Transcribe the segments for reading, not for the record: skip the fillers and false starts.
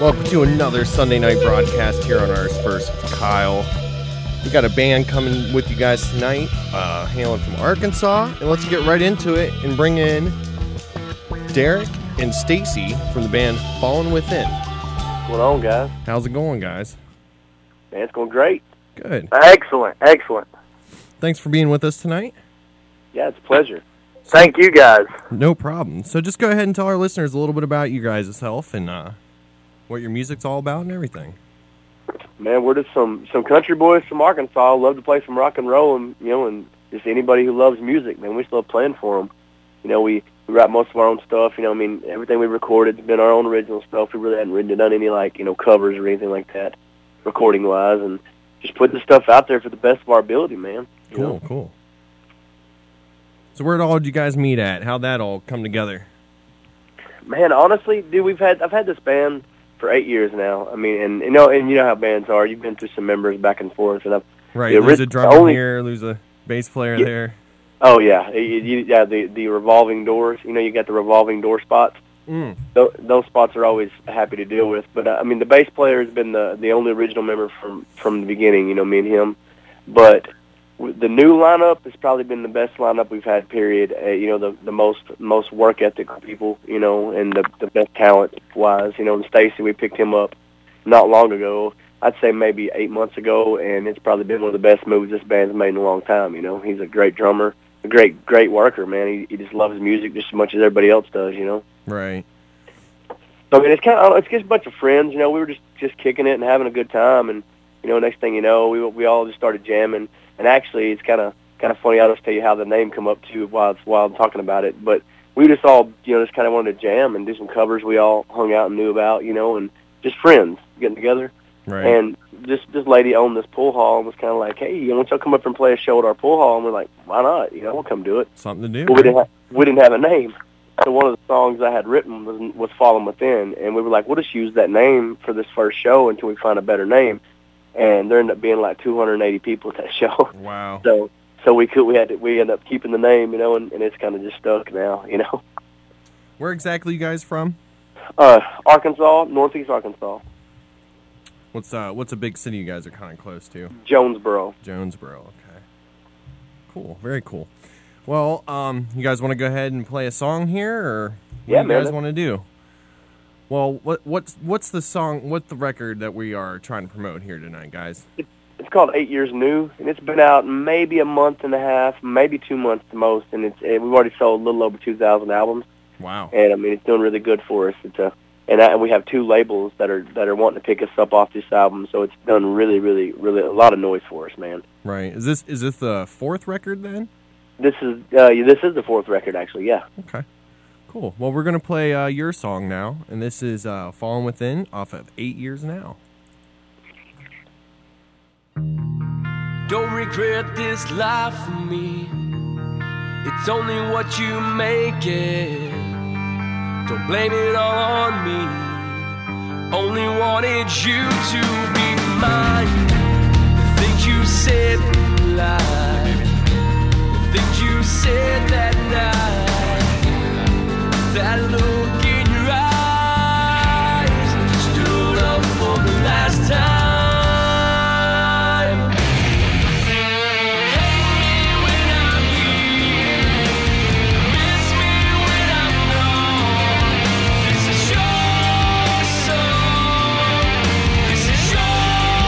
Welcome to another Sunday night broadcast here on Ours First with Kyle. We got a band coming with you guys tonight, hailing from Arkansas, and let's get right into it and bring in Derek and Stacy from the band Fallen Within. What's going on, guys? How's it going, guys? Man, it's going great. Good. Excellent. Thanks for being with us tonight. Yeah, it's a pleasure. Thank you, guys. No problem. So just go ahead and tell our listeners a little bit about you guys yourself and what your music's all about and everything. Man, we're just some country boys from Arkansas. Love to play some rock and roll, and and just anybody who loves music, man, we just love playing for them. We write most of our own stuff. Everything we recorded has been our own original stuff. We really hadn't done any covers or anything like that, recording wise, and just putting the stuff out there for the best of our ability, man. Cool. So where'd all you guys meet at? How'd that all come together? Man, honestly, dude, I've had this band for 8 years now. I mean, and you know how bands are. You've been through some members back and forth, and lose a drummer here, lose a bass player there. Oh yeah, the revolving doors. You got the revolving door spots. Those spots are always happy to deal with. But the bass player has been the only original member from the beginning. Me and him. But the new lineup has probably been the best lineup we've had. Period. The most work ethic people. And the best talent wise. And Stacy, we picked him up not long ago. I'd say maybe 8 months ago, and it's probably been one of the best moves this band's made in a long time. He's a great drummer, a great worker, man. He just loves music just as much as everybody else does. Right. So it's just a bunch of friends. We were just kicking it and having a good time, and next thing you know, we all just started jamming. And actually, it's kind of funny. I'll just tell you how the name come up too while I'm talking about it. But we just all just kind of wanted to jam and do some covers we all hung out and knew about, and just friends getting together. Right. And this lady owned this pool hall and was kind of like, hey, why don't y'all come up and play a show at our pool hall? And we're like, why not? We'll come do it. Something to do. But we didn't have a name. So one of the songs I had written was Fallen Within, and we were like, we'll just use that name for this first show until we find a better name. And there ended up being like 280 people at that show. Wow. So we ended up keeping the name, and it's kind of just stuck now, Where exactly you guys from? Arkansas, Northeast Arkansas. What's a big city you guys are kind of close to? Jonesboro. Okay. Cool. Very cool. Well, you guys want to go ahead and play a song here, or what do you guys want to do? Well, what's the song? What's the record that we are trying to promote here tonight, guys? It's called 8 Years New, and it's been out maybe a month and a half, maybe 2 months the most, and we've already sold a little over 2,000 albums. Wow! And it's doing really good for us. And we have two labels that are wanting to pick us up off this album, so it's done really, really, really a lot of noise for us, man. Right? Is this the fourth record then? This is the fourth record, actually. Yeah. Okay. Cool. Well, we're gonna play your song now, and this is "Fallen Within" off of 8 Years Now. Don't regret this life for me. It's only what you make it. Don't blame it all on me. Only wanted you to be mine. The things you said lied. The things you said that night. That look in your eyes stood up for the last time. This is your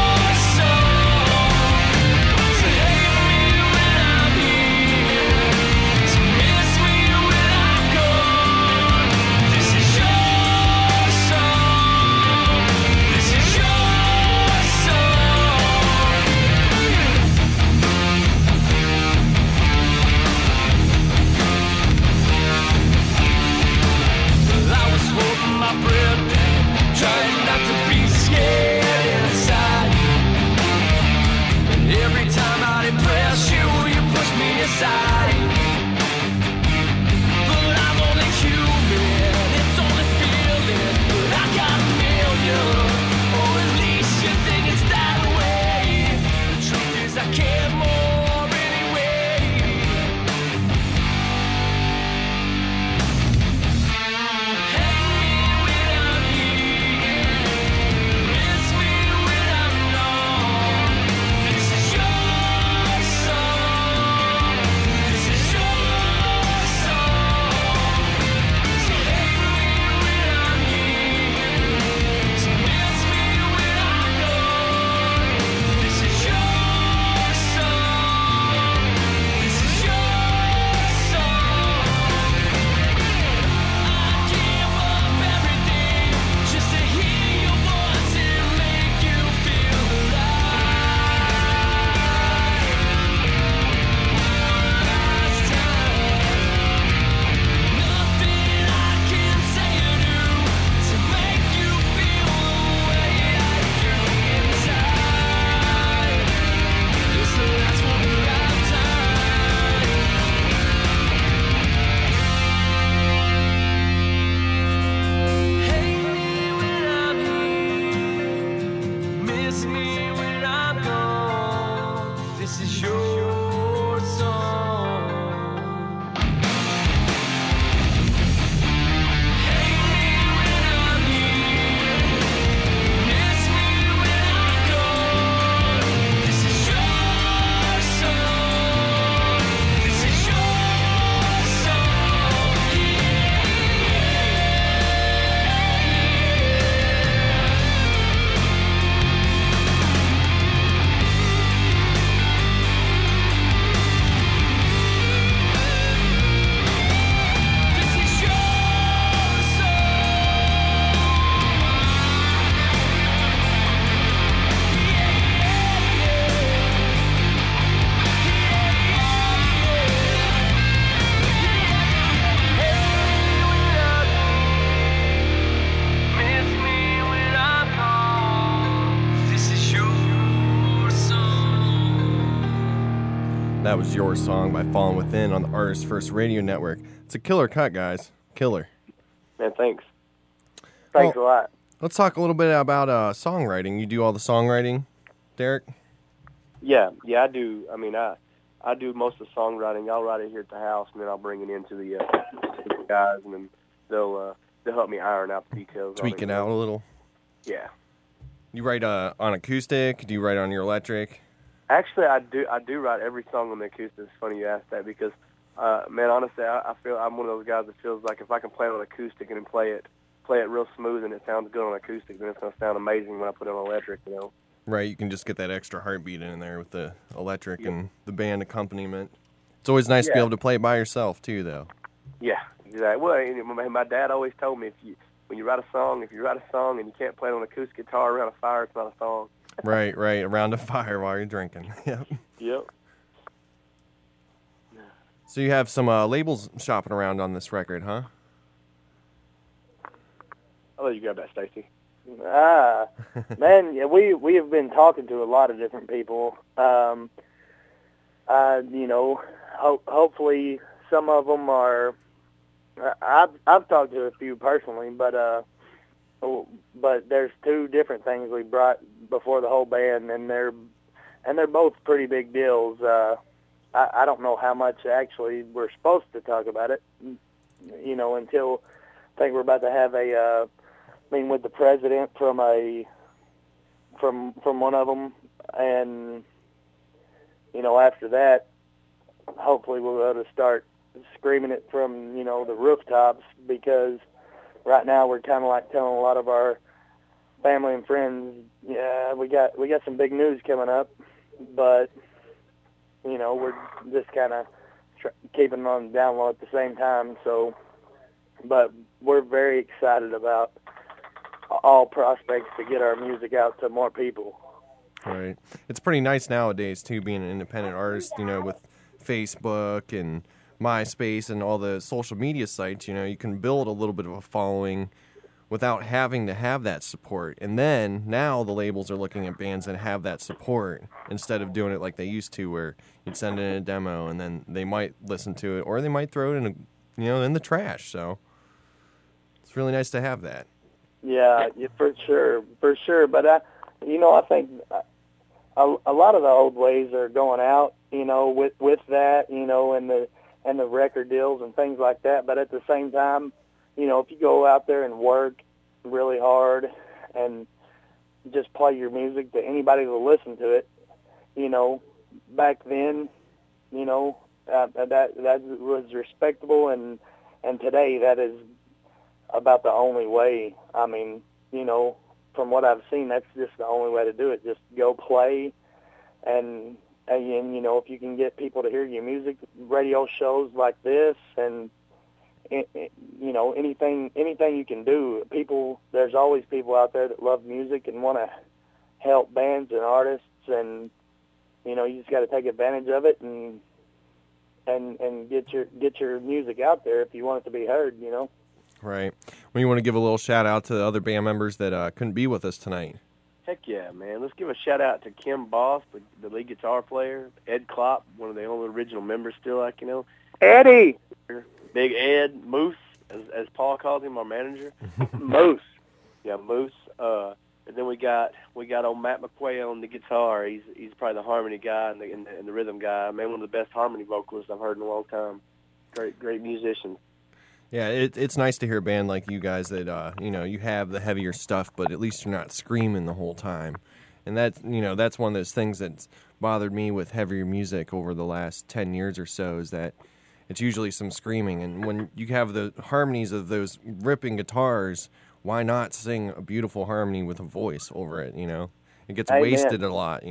This is your song. Hate me when I'm here, miss me when I'm gone. This is your song. This is your song. This is your miss me when I'm gone. This is your song. That was Your Song by Fallen Within on the Artist First Radio Network. It's a killer cut, guys. Killer. Man, thanks. Thanks a lot. Let's talk a little bit about songwriting. You do all the songwriting, Derek? Yeah, I do. I mean, I do most of the songwriting. I'll write it here at the house, and then I'll bring it into the guys, and then they'll help me iron out the details. Tweak it out a little. Yeah. You write on acoustic? Do you write on your electric? Actually, I do write every song on the acoustic. It's funny you ask that because, man, honestly, I feel I'm one of those guys that feels like if I can play it on acoustic and then play it real smooth and it sounds good on acoustic, then it's going to sound amazing when I put it on electric, you know. Right, you can just get that extra heartbeat in there with the electric and the band accompaniment. It's always nice to be able to play it by yourself, too, though. Yeah, exactly. Well, my dad always told me when you write a song and you can't play it on acoustic guitar around a fire, it's not a song. Right, around a fire while you're drinking. Yep. Yep. So you have some labels shopping around on this record, huh? I'll let you grab that, Stacy. Man, yeah, we have been talking to a lot of different people. Hopefully some of them are. I've talked to a few personally, but there's two different things we brought before the whole band, and they're both pretty big deals. I don't know how much actually we're supposed to talk about it, until I think we're about to have a meeting with the president from one of them, and after that, hopefully we'll be able to start screaming it from the rooftops, because right now we're kind of like telling a lot of our family and friends, yeah, we got some big news coming up, but we're just kind of keeping them on the down low at the same time. So, but we're very excited about all prospects to get our music out to more people. Right. It's pretty nice nowadays, too, being an independent artist, with Facebook and MySpace and all the social media sites. You can build a little bit of a following without having to have that support. And then now the labels are looking at bands that have that support instead of doing it like they used to, where you'd send in a demo and then they might listen to it, or they might throw it in the trash. So it's really nice to have that. Yeah, for sure. But I think a lot of the old ways are going out, with that, and the record deals and things like that. But at the same time, if you go out there and work really hard and just play your music to anybody who will listen to it, back then, that was respectable, and today that is about the only way. I mean, from what I've seen, that's just the only way to do it. Just go play, and if you can get people to hear your music, radio shows like this, and anything you can do. There's always people out there that love music and want to help bands and artists, and you just got to take advantage of it and get your music out there if you want it to be heard. Right. When you want to give a little shout out to the other band members that couldn't be with us tonight. Heck yeah, man. Let's give a shout-out to Kim Boss, the lead guitar player, Ed Klopp, one of the only original members still, Eddie! Big Ed, Moose, as Paul calls him, our manager. Moose. Yeah, Moose. And then we got old Matt McQuail on the guitar. He's probably the harmony guy and the rhythm guy. Man, one of the best harmony vocalists I've heard in a long time. Great musician. Yeah, it's nice to hear a band like you guys that you have the heavier stuff, but at least you're not screaming the whole time. And that's one of those things that's bothered me with heavier music over the last 10 years or so, is that it's usually some screaming. And when you have the harmonies of those ripping guitars, why not sing a beautiful harmony with a voice over it, It gets wasted a lot,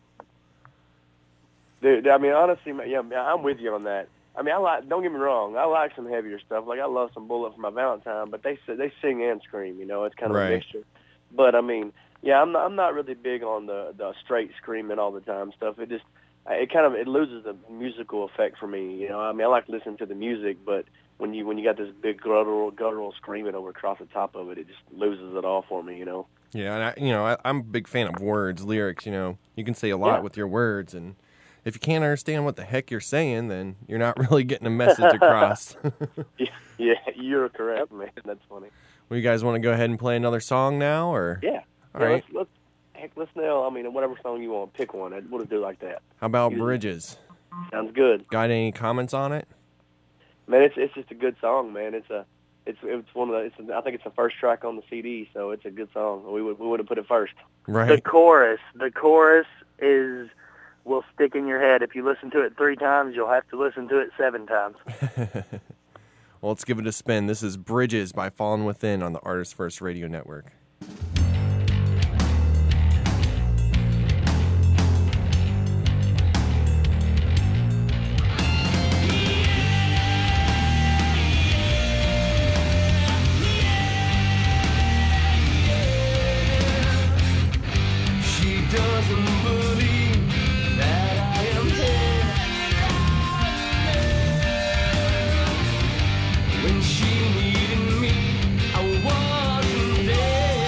Dude, I mean, honestly, yeah, I'm with you on that. I mean, don't get me wrong, I like some heavier stuff. Like, I love some Bullet for My Valentine, but they sing and scream, It's kind of a mixture. But, I mean, yeah, I'm not really big on the straight screaming all the time stuff. It loses the musical effect for me, I mean, I like listening to the music, but when you got this big guttural screaming over across the top of it, it just loses it all for me, Yeah, and I'm a big fan of words, lyrics. You can say a lot with your words, and if you can't understand what the heck you're saying, then you're not really getting a message across. Yeah, you're correct, man. That's funny. Well, you guys want to go ahead and play another song now, or? Yeah. All right. Let's nail. I mean, whatever song you want, pick one. We'll do like that. How about Bridges? Sounds good. Got any comments on it? Man, it's just a good song, man. It's one of the. I think it's the first track on the CD, so it's a good song. We would have put it first. Right. The chorus will stick in your head. If you listen to it 3 times, you'll have to listen to it 7 times. Well, let's give it a spin. This is Bridges by Fallen Within on the Artist First Radio Network. When she needed me, I wasn't there.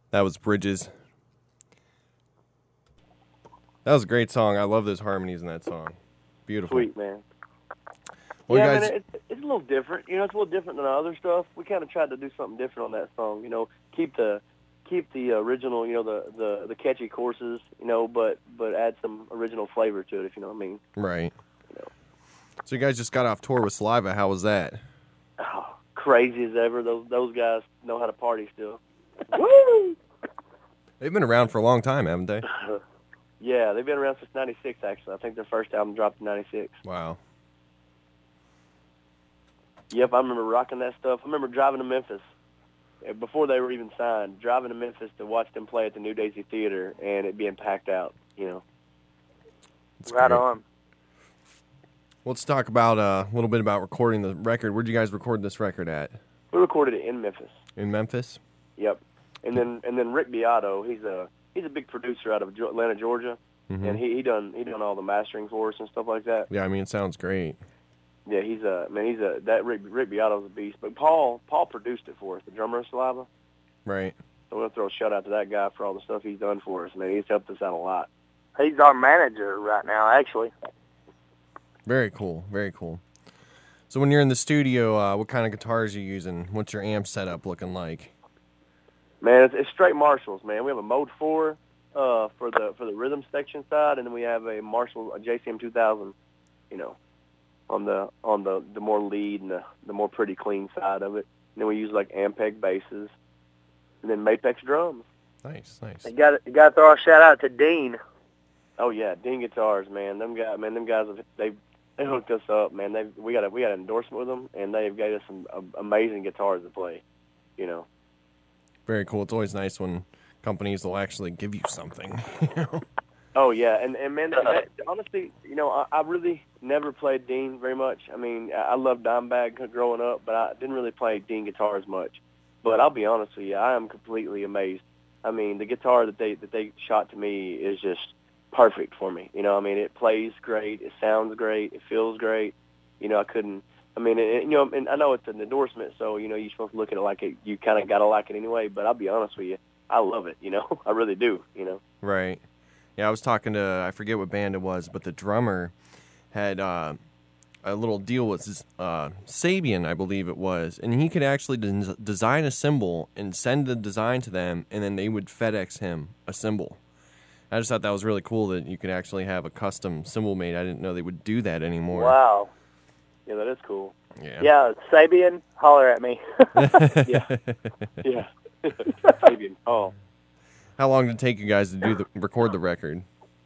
That was Bridges. That was a great song. I love those harmonies in that song. Beautiful. Sweet, man. Well, yeah, guys, man, it's a little different. You know, it's a little different than the other stuff. We kind of tried to do something different on that song. You know, keep the original, you know, the catchy choruses, you know, but add some original flavor to it, if you know what I mean. right. You know. So you guys just got off tour with Saliva. How was that? Oh, crazy as ever. Those guys know how to party still. Woo! They've been around for a long time, haven't they? Yeah, they've been around since '96. Actually, I think their first album dropped in '96. Wow. Yep, I remember rocking that stuff. I remember driving to Memphis before they were even signed. Driving to Memphis to watch them play at the New Daisy Theater, and it being packed out. You know. That's Right great. on. Let's talk about a little bit about recording the record. Where'd you guys record this record at? We recorded it in Memphis. In Memphis? Yep. And then Rick Beato, he's a big producer out of Atlanta, Georgia, and he done all the mastering for us and stuff like that. Yeah, I mean, it sounds great. Yeah, that Rick Beato's a beast. But Paul produced it for us, the drummer of Saliva. Right. So we'll throw a shout out to that guy for all the stuff he's done for us. Man, he's helped us out a lot. He's our manager right now, actually. Very cool. Very cool. So when you're in the studio, what kind of guitars are you using? What's your amp setup looking like? Man, it's straight Marshalls, man. We have a Mode 4 for the rhythm section side, and then we have a Marshall, a JCM 2000, you know, on the more lead and the more pretty clean side of it. And then we use like Ampeg basses, and then Mapex drums. Nice. You got to throw a shout out to Dean. Oh yeah, Dean Guitars, man. Them guys, they hooked us up, man. We got an endorsement with them, and they've got us some amazing guitars to play, you know. Very cool. It's always nice when companies will actually give you something. Oh yeah, and man, honestly, you know, I really never played Dean very much. I mean, I loved Dimebag growing up, but I didn't really play Dean guitars much. But I'll be honest with you, I am completely amazed. I mean, the guitar that they shot to me is just perfect for me. You know, I mean, it plays great, it sounds great, it feels great. You know, you know, and I know it's an endorsement, so, you know, you're supposed to look at it like you kind of got to like it anyway, but I'll be honest with you, I love it, you know. I really do, you know. Right. Yeah, I was talking to, I forget what band it was, but the drummer had a little deal with Sabian, I believe it was, and he could actually design a cymbal and send the design to them, and then they would FedEx him a cymbal. I just thought that was really cool that you could actually have a custom cymbal made. I didn't know they would do that anymore. Wow. Yeah, that is cool. Yeah, Sabian, holler at me. Yeah. Sabian. Oh. How long did it take you guys to record the record?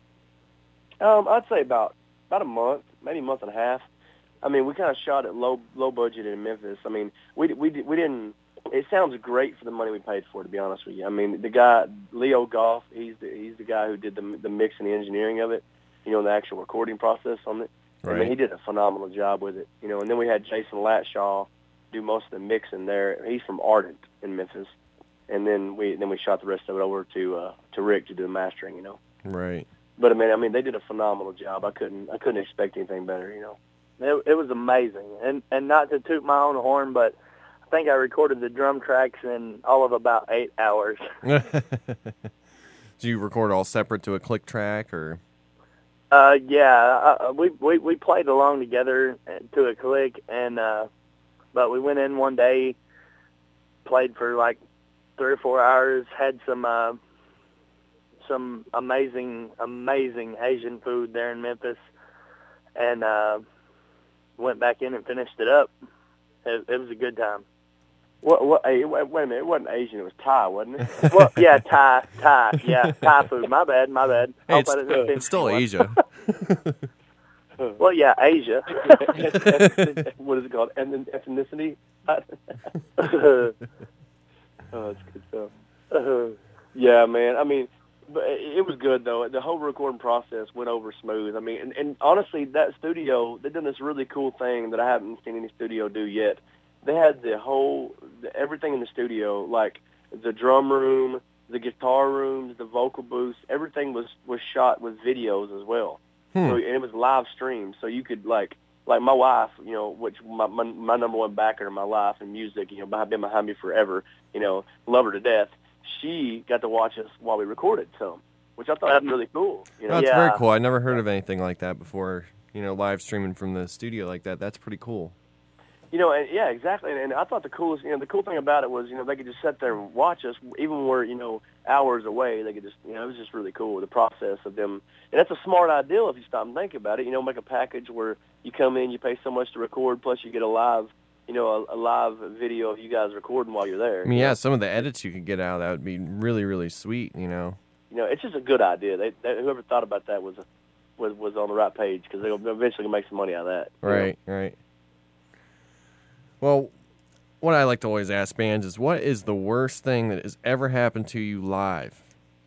I'd say about a month, maybe a month and a half. I mean, we kind of shot it low budget in Memphis. I mean, we didn't. It sounds great for the money we paid for it, to be honest with you. I mean, the guy Leo Goff, he's the guy who did the mix and the engineering of it. You know, the actual recording process on it. Right. I mean, he did a phenomenal job with it. You know, and then we had Jason Latshaw do most of the mixing there. He's from Ardent in Memphis, and then we shot the rest of it over to Rick to do the mastering. You know. Right. But I mean, they did a phenomenal job. I couldn't expect anything better. You know. It was amazing. And not to toot my own horn, but I think I recorded the drum tracks in all of about 8 hours. Do you record all separate to a click track, or? Yeah, we played along together to a click, and but we went in one day, played for like 3 or 4 hours, had some amazing Asian food there in Memphis, and went back in and finished it up. It was a good time. What? Hey, wait a minute. It wasn't Asian. It was Thai, wasn't it? Well, yeah, Thai. Yeah, Thai food. My bad. Hey, it's still Asia. Well, yeah, Asia. What is it called? Ethnicity? Oh, that's good stuff. Yeah, man. I mean, but it was good, though. The whole recording process went over smooth. I mean, and honestly, that studio, they've done this really cool thing that I haven't seen any studio do yet. They had everything in the studio, like the drum room, the guitar rooms, the vocal booths, everything was shot with videos as well. So, and it was live streamed, so you could, like my wife, you know, which my number one backer in my life in music, you know, been behind me forever, you know, love her to death. she got to watch us while we recorded some, which I thought was really cool. You know? That's very cool. I never heard of anything like that before. Live streaming from the studio like that. That's pretty cool. And, yeah, exactly. And I thought the cool thing about it was, they could just sit there and watch us, even when we're, hours away. They could just, it was just really cool, the process of them. And that's a smart idea if you stop and think about it. Make a package where you come in, you pay so much to record, plus you get a live, a live video of you guys recording while you're there. I mean, yeah, some of the edits you could get out of that would be really, really sweet, It's just a good idea. Whoever thought about that was on the right page, because they'll eventually make some money out of that. Right. Well, what I like to always ask bands is, what is the worst thing that has ever happened to you live?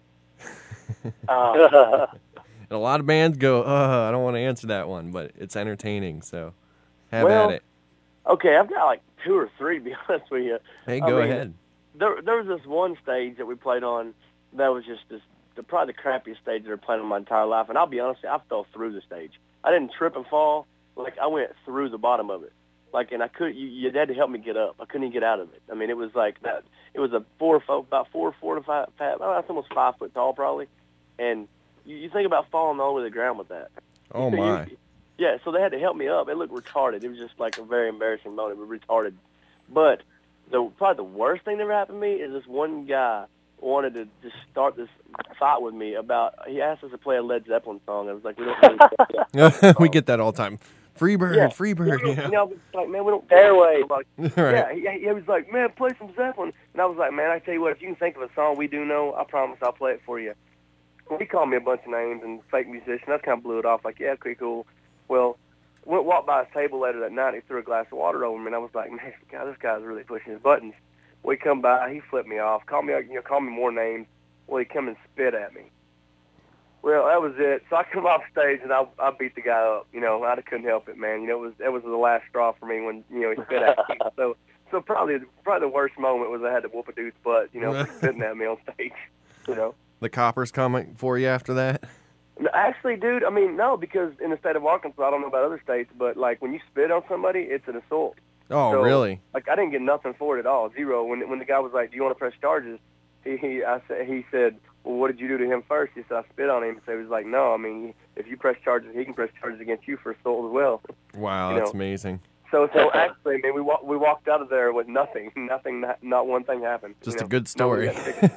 And a lot of bands go, I don't want to answer that one, but it's entertaining, so have at it. Okay, I've got like 2 or 3, to be honest with you. Hey, go ahead. There was this one stage that we played on that was just probably the crappiest stage that I've played in my entire life, and I'll be honest, I fell through the stage. I didn't trip and fall. Like, I went through the bottom of it. And I could, you had to help me get up. I couldn't even get out of it. I mean, it was like that. It was about 4 to 5, that's almost 5 foot tall probably. And you think about falling all the way to the ground with that. Oh my. Yeah, so they had to help me up. It looked retarded. It was just like a very embarrassing moment. It was retarded. But probably the worst thing that ever happened to me is this one guy wanted to just start this fight with me he asked us to play a Led Zeppelin song. I was like, we don't really play that. We get that all the time. Freebird. I was like, man, we don't Airway. Like, right. Yeah, he was like, man, play some Zeppelin. And I was like, man, I tell you what, if you can think of a song we do know, I promise I'll play it for you. Well, he called me a bunch of names and fake musician. I kind of blew it off, like, yeah, okay, cool. Well, walked by his table later that night, and he threw a glass of water over me, and I was like, man, God, this guy's really pushing his buttons. We come by, he flipped me off, called me more names. Well, he come and spit at me. Well, that was it. So I come off stage and I beat the guy up. I couldn't help it, man. That was the last straw for me when he spit at me. So probably the worst moment was I had to whoop a dude's butt, for spitting at me on stage. The coppers coming for you after that? Actually, dude, I mean, no, because in the state of Arkansas, I don't know about other states, but like when you spit on somebody, it's an assault. Oh, so, really? Like I didn't get nothing for it at all, zero. When the guy was like, "Do you want to press charges?" He said, well, what did you do to him first? He said, I spit on him. So he was like, no, I mean, if you press charges, he can press charges against you for assault as well. Wow, that's amazing. So actually, I mean, we walked out of there with nothing, not one thing happened. Just a good story.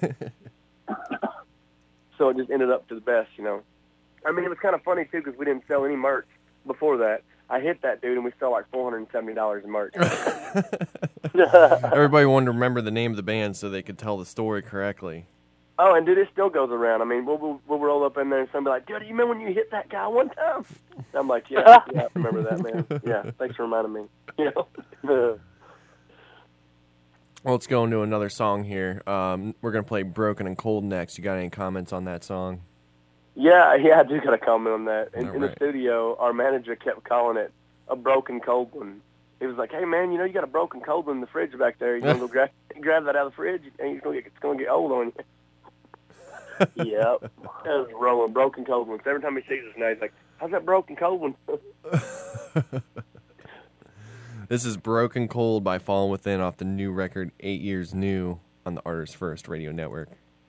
So it just ended up to the best, I mean, it was kind of funny, too, because we didn't sell any merch before that. I hit that dude, and we sell like $470 in merch. Everybody wanted to remember the name of the band so they could tell the story correctly. Oh, and dude, it still goes around. I mean, we'll roll up in there and somebody like, dude, you remember when you hit that guy one time? And I'm like, yeah, I remember that, man. Yeah, thanks for reminding me. Well, let's go into another song here. We're going to play Broken and Cold next. You got any comments on that song? Yeah, I do got a comment on that. In the studio, our manager kept calling it a broken cold one. He was like, hey, man, you got a broken cold one in the fridge back there. You're going to go grab that out of the fridge, and it's going to get old on you. Yep. That was rolling, broken cold ones. Every time he sees us now, he's like, how's that broken cold one? This is Broken Cold by Fallen Within off the new record, 8 Years New, on the Artists First Radio Network.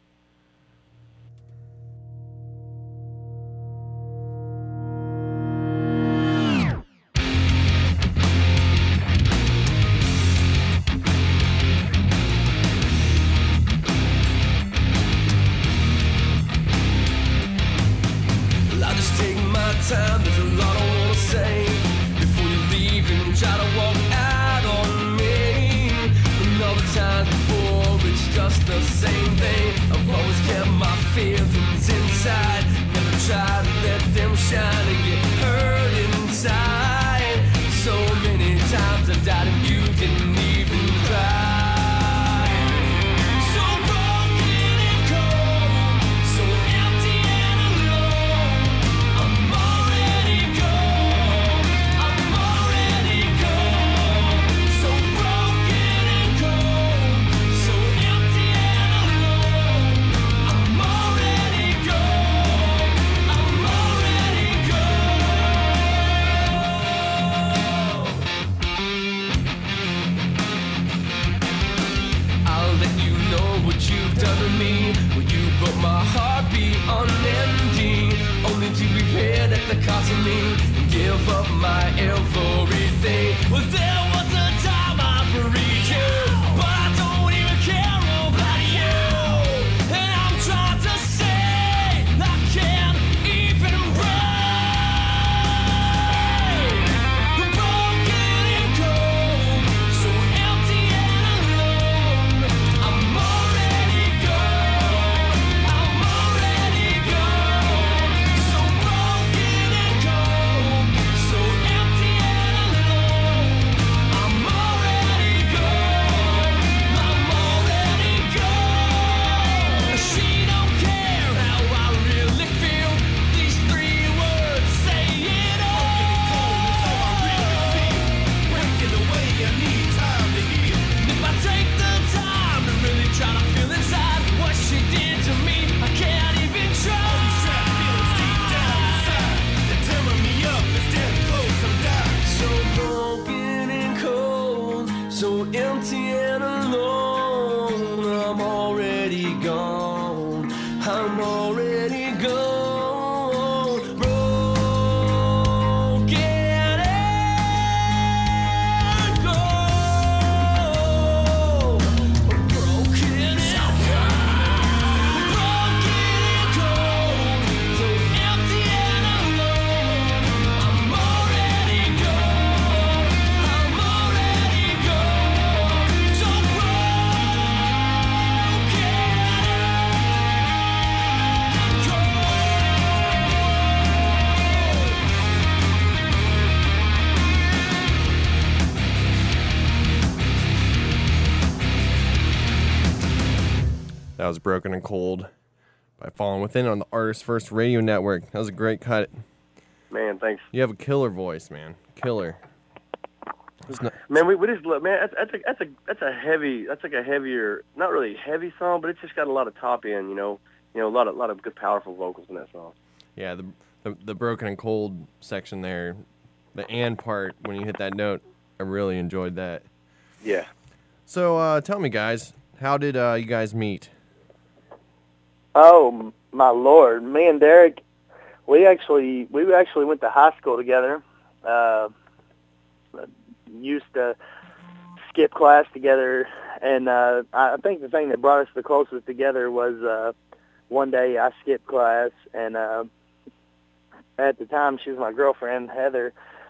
Time, there's a lot I want to say before you leave and try to walk out on me. And all the times before, it's just the same thing. I've always kept my feelings inside, never tried to let them shine and get hurt inside. So many times I've died and you didn't even cry. Done my heartbeat unending, only to be paid at the cost of me and give up my everything. Well, there was a time I believed you, but I don't even care about you. And I'm trying to say I can't even breathe. Broken and cold, so empty and alone. I'm already gone. I'm already gone. So broken and cold, so empty and alone. I'm already gone. I'm already gone. She don't care how I really feel. These 3 words say it all. Breaking away, I need time to heal. If I take the time to really try to feel inside what she did to me, I can't even try. These trapped feelings deep down inside, they're tearing me up as death close, I'm dying. So broken and cold, so empty and alone. I'm already gone. I'm already gone. Broken and cold. Broken and cold. So empty and alone. I'm already gone. I'm already gone. So That was Broken and Cold by Falling Within on the Artist First Radio Network. That was a great cut. Man, thanks. You have a killer voice, man. Killer. It's not, Man, we just look, man. That's a heavy. That's like a heavier, not really heavy song, but it's just got a lot of top end. You know, a lot of good, powerful vocals in that song. yeah, the Broken and Cold section there, the and part when you hit that note, I really enjoyed that. Yeah. So tell me, guys, how did you guys meet? Oh my Lord, me and Derek, we actually went to high school together. Used to skip class together, and I think the thing that brought us the closest together was one day I skipped class, and at the time she was my girlfriend, Heather.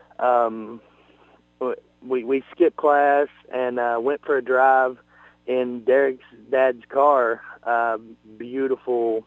We skipped class and went for a drive in Derek's dad's car. Beautiful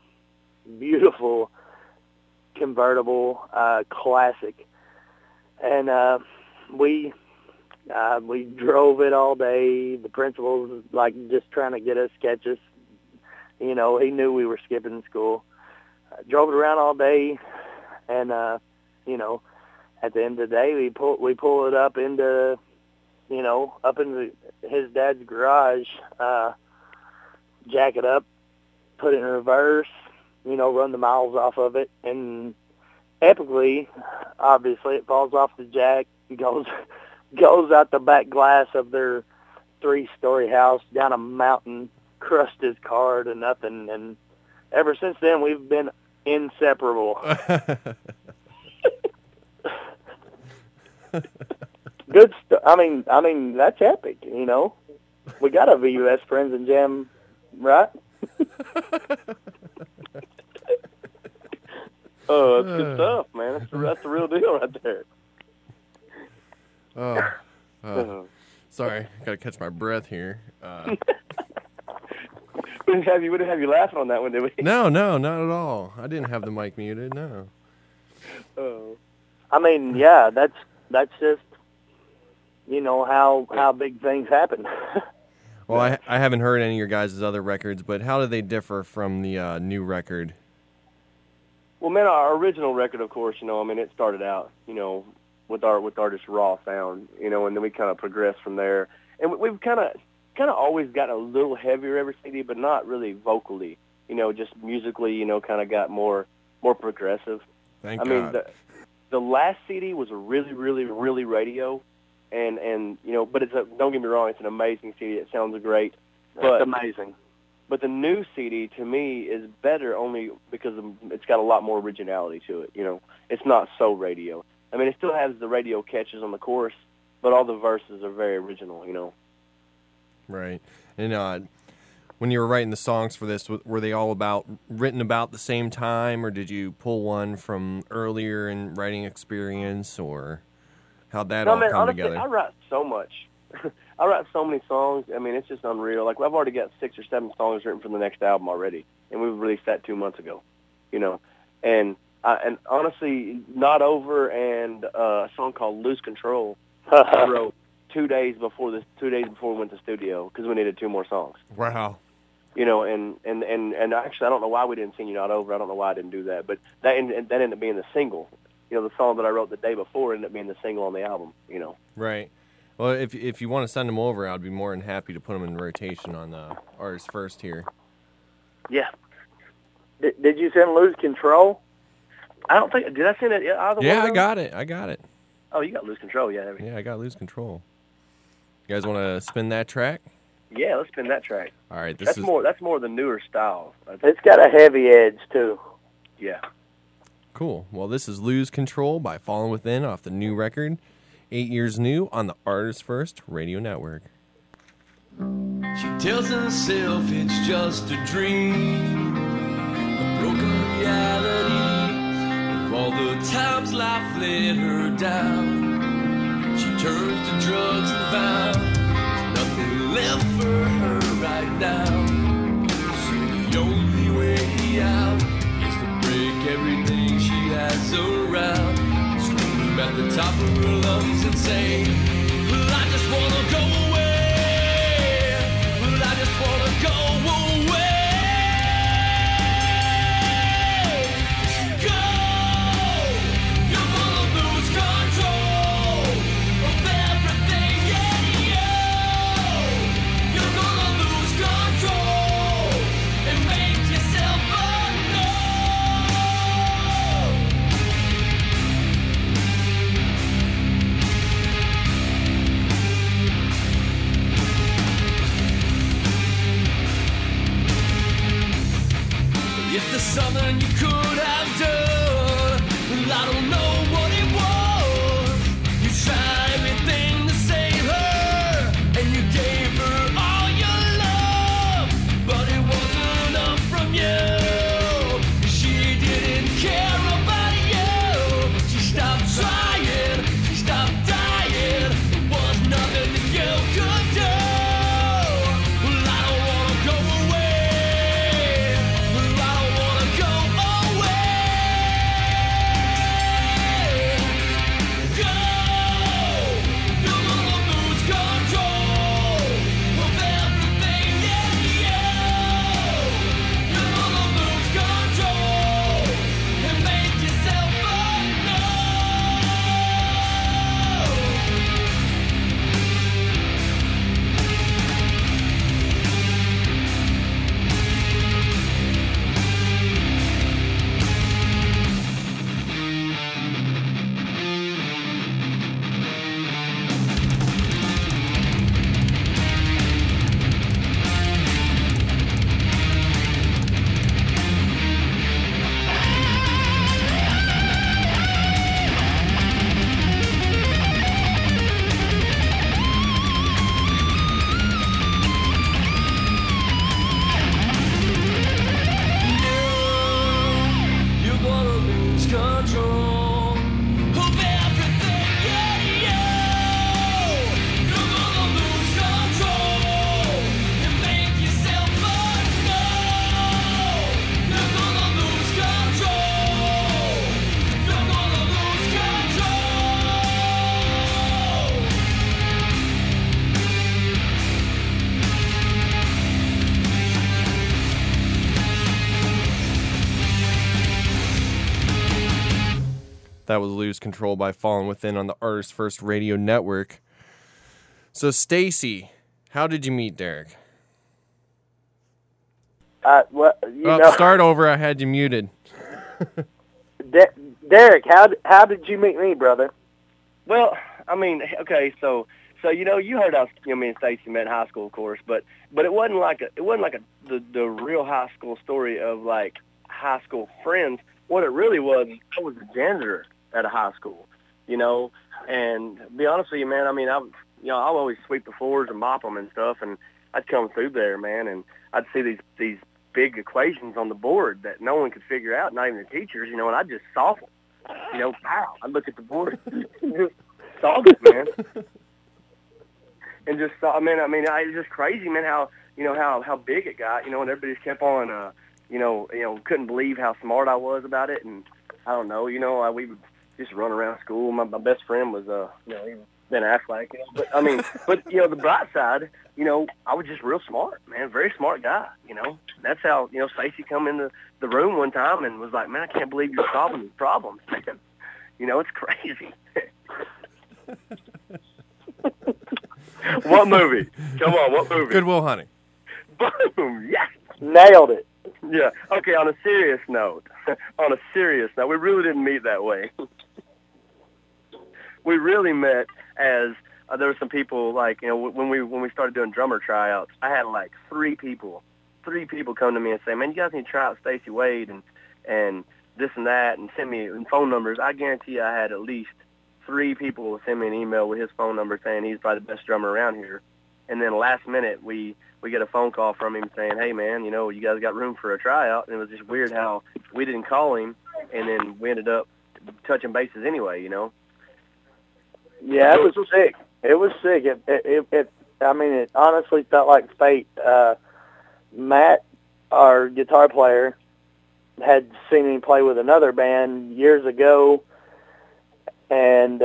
convertible, classic. And we drove it all day. The principal was like just trying to get us sketches. You know, he knew we were skipping school. Drove it around all day, and you know, at the end of the day, we pull it up into, you know, up into his dad's garage, jack it up, put it in reverse, you know, run the miles off of it, and epically, obviously, it falls off the jack, goes out the back glass of their 3-story house, down a mountain, crushed his car to nothing, and ever since then, we've been inseparable. Good stuff. I mean, that's epic, you know. We got to be best friends and jam, right? Oh, that's good stuff, man. That's the real deal right there. Sorry, gotta catch my breath here. We didn't have you laughing on that one, did we? No, not at all. I didn't have the mic muted. No. Oh. I mean, yeah, that's just, you know, how big things happen. Well, I haven't heard any of your guys' other records, but how do they differ from the new record? Well, man, our original record, of course, you know, I mean, it started out, you know, with our just raw sound, you know, and then we kind of progressed from there. And we've kind of always gotten a little heavier every CD, but not really vocally, you know, just musically, you know, kind of got more progressive. Thank God. God. I mean, the last CD was a really, really, really radio, and you know, but don't get me wrong, it's an amazing CD. It sounds great. But it's amazing. But the new CD, to me, is better only because it's got a lot more originality to it. It's not so radio. I mean, it still has the radio catches on the chorus, but all the verses are very original. Right. And when you were writing the songs for this, were they all written about the same time, or did you pull one from earlier in writing experience, or how'd that all come honestly, together? I write so much. I write so many songs. I mean, it's just unreal. Like, I've already got 6 or 7 songs written for the next album already, and we released that 2 months ago. And honestly, Not Over and a song called Lose Control, I wrote 2 days before we went to studio because we needed 2 more songs. Wow. And actually, I don't know why we didn't sing You Not Over. I don't know why I didn't do that, but that ended up being the single. The song that I wrote the day before ended up being the single on the album. Right. Well, if you want to send them over, I'd be more than happy to put them in rotation on the Artist First here. Yeah. Did you send Lose Control? I don't think. Did I send it either? Yeah, one? I got it. Oh, you got Lose Control. Yeah. Yeah, I got Lose Control. You guys want to spin that track? Yeah, let's spin that track. All right. That's more the newer style. It's got a heavy edge too. Yeah. Cool. Well, this is Lose Control by Fallen Within off the new record, 8 Years New, on the Artist First Radio Network. She tells herself it's just a dream, a broken reality of all the times life let her down. She turns to drugs and vows, there's nothing left for her right now. So the only way out is to break everything she has around. At the top of her lungs and say, well, I just wanna go away. Well, I just wanna go away. Go! You're gonna lose control of everything in you. You're gonna lose control and make yourself unknown. If there's something you could have done, well, I don't know what it was. You tried everything to save her, and you gave her all your love, but it wasn't enough from you. She didn't care about you. She stopped trying, she stopped dying. There was nothing that you could do. Well, I don't wanna go away. That was Lose Control by Fallen Within on the Artist First Radio Network. So, Stacy, how did you meet Derek? Start over. I had you muted. Derek, how did you meet me, brother? Well, I mean, okay, so So you heard us, me and Stacy met in high school, of course, but it wasn't like the real high school story of like high school friends. What it really was, I was a janitor at a high school, and to be honest with you, man, I mean, I'll always sweep the floors and mop them and stuff, and I'd come through there, man, and I'd see these big equations on the board that no one could figure out, not even the teachers, and I'd just solve them. Wow. I'd look at the board and just solve it, man. And just saw, it's just crazy, man, how big it got, and everybody just kept on, couldn't believe how smart I was about it. And I don't know, we would just run around school. My best friend was, he was Ben Affleck, but the bright side, I was just real smart, man, very smart guy, That's how, Stacy come into the room one time and was like, man, I can't believe you're solving these problems, man. It's crazy. What movie? Come on, what movie? Good Will Hunting. Boom, yes. Nailed it. Yeah. Okay, on a serious note, we really didn't meet that way. We really met as there were some people like, when we started doing drummer tryouts, I had like three people come to me and say, man, you guys need to try out Stacy Wade and this and that, and send me phone numbers. I guarantee you I had at least 3 people send me an email with his phone number saying he's probably the best drummer around here. And then last minute we get a phone call from him saying, hey, man, you guys got room for a tryout. And it was just weird how we didn't call him, and then we ended up touching bases anyway, Yeah, it was sick. It was sick. It honestly felt like fate. Matt, our guitar player, had seen me play with another band years ago, and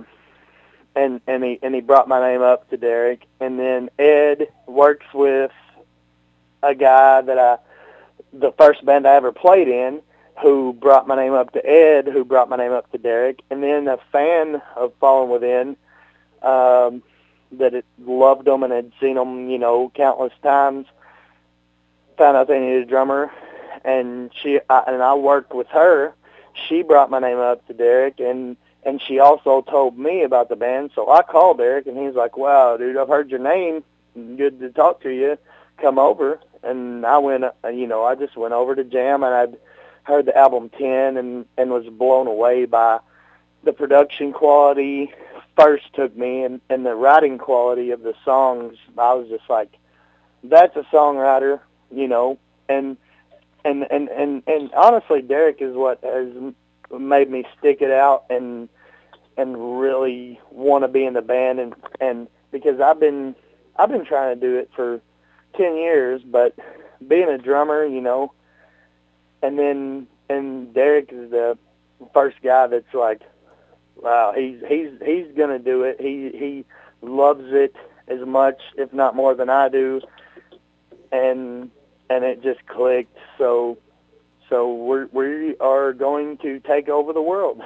he brought my name up to Derek. And then Ed works with a guy that the first band I ever played in, who brought my name up to Ed, who brought my name up to Derek. And then a fan of Fallen Within that had loved them and had seen them, countless times, found out they needed a drummer. And I worked with her. She brought my name up to Derek, and she also told me about the band. So I called Derek, and he's like, wow, dude, I've heard your name. Good to talk to you. Come over. And I went, I just went over to jam, and I'd heard the album 10 and was blown away by the production quality first took me, and the writing quality of the songs. I was just like, that's a songwriter, and honestly, Derek is what has made me stick it out and really want to be in the band, and because I've been trying to do it for 10 years, but being a drummer, and Derek is the first guy that's like, wow, he's gonna do it. He loves it as much, if not more than I do, and it just clicked. So we are going to take over the world.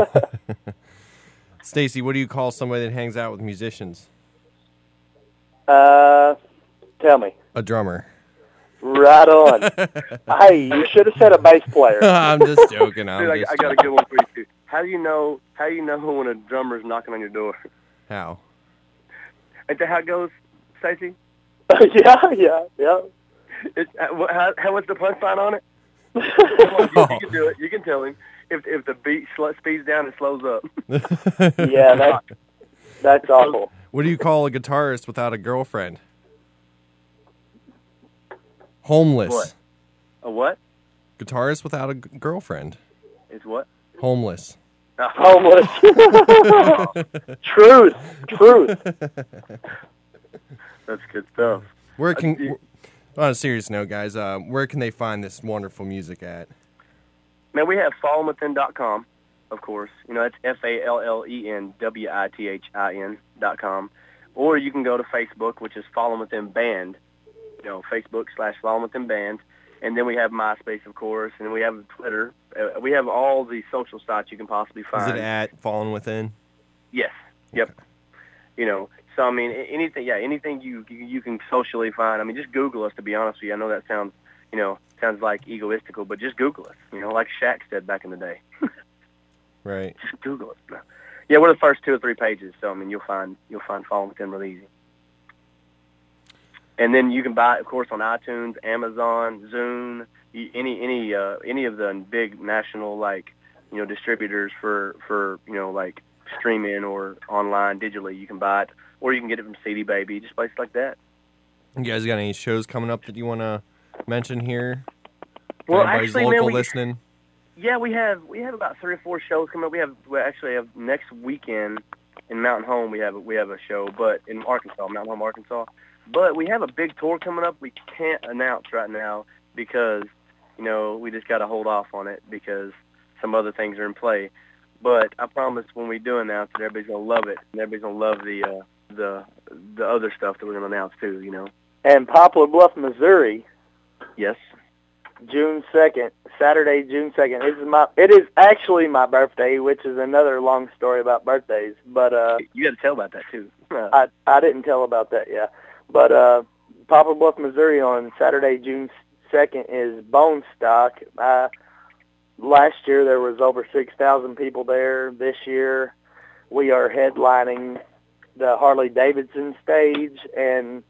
Stacy, what do you call somebody that hangs out with musicians? Tell me. A drummer. Right on. Hey, you should have said a bass player. I'm just joking. Dude, I got a good one for you too. How do you know when a drummer's knocking on your door? How? Is that how it goes, Stacy? Yeah. What's the punchline on it? You can do it. You can tell him if the beat speeds down and slows up. Yeah, that's awful. What do you call a guitarist without a girlfriend? Homeless. What? A what? Guitarist without a girlfriend. Is what? Homeless. Homeless. Truth. That's good stuff. On a serious note, guys, where can they find this wonderful music at? Man, we have fallenwithin.com, of course. That's FALLENWITHIN.com. Or you can go to Facebook, which is Fallen Within Band. Facebook/Fallen Within Band. And then we have MySpace, of course, and we have Twitter. We have all the social sites you can possibly find. Is it at Fallen Within? Yes. Yep. Okay. So I mean, anything you can socially find. I mean, just Google us. To be honest with you, I know that sounds like egoistical, but just Google us. Like Shaq said back in the day. Right. Just Google us. Yeah, we're the first 2 or 3 pages, so I mean you'll find Falling Within really easy. And then you can buy it, of course, on iTunes, Amazon, Zune, any of the big national distributors for streaming or online digitally. You can buy it, or you can get it from CD Baby, just places like that. You guys got any shows coming up that you want to mention here? Well, anybody's actually, local man, listening. Yeah, we have about 3 or 4 shows coming up. We actually have next weekend in Mountain Home. We have a show, but in Arkansas, Mountain Home, Arkansas. But we have a big tour coming up. We can't announce right now because we just got to hold off on it because some other things are in play. But I promise when we do announce it, everybody's gonna love it, and everybody's gonna love the other stuff that we're gonna announce too. And Poplar Bluff, Missouri. Yes. June 2nd, Saturday, June 2nd. It is actually my birthday, which is another long story about birthdays. But you got to tell about that too. I didn't tell about that yet. But Poplar Bluff, Missouri, on Saturday, June 2nd is Bone Stock. Last year there was over 6,000 people there. This year we are headlining the Harley Davidson stage, and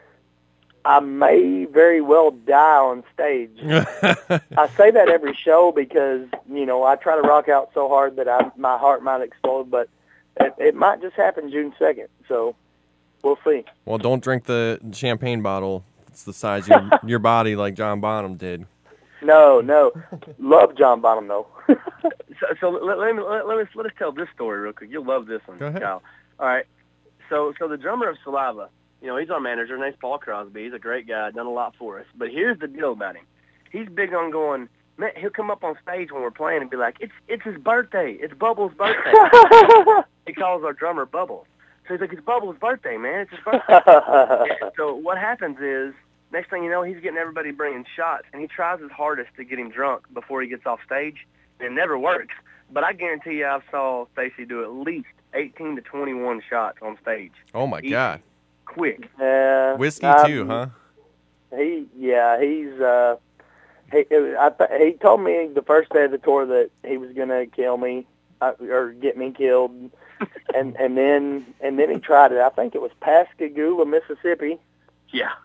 I may very well die on stage. I say that every show because, I try to rock out so hard that my heart might explode, but it might just happen June 2nd, so we'll see. Well, don't drink the champagne bottle. It's the size of your body like John Bonham did. No. Love John Bonham, though. so let us tell this story real quick. You'll love this one, Kyle. All right. So the drummer of Saliva, he's our manager. His name's Paul Crosby. He's a great guy, done a lot for us. But here's the deal about him. He's big on going, man, he'll come up on stage when we're playing and be like, it's his birthday. It's Bubbles' birthday. He calls our drummer Bubbles. So he's like, it's Bubbles' birthday, man. It's his birthday. So what happens is, next thing you know, he's getting everybody bringing shots, and he tries his hardest to get him drunk before he gets off stage. And it never works. But I guarantee you I saw Stacy do at least 18 to 21 shots on stage. Oh, my God. Quick. Whiskey, too, huh? He told me the first day of the tour that he was going to kill me or get me killed. and then he tried it. I think it was Pascagoula, Mississippi. Yeah.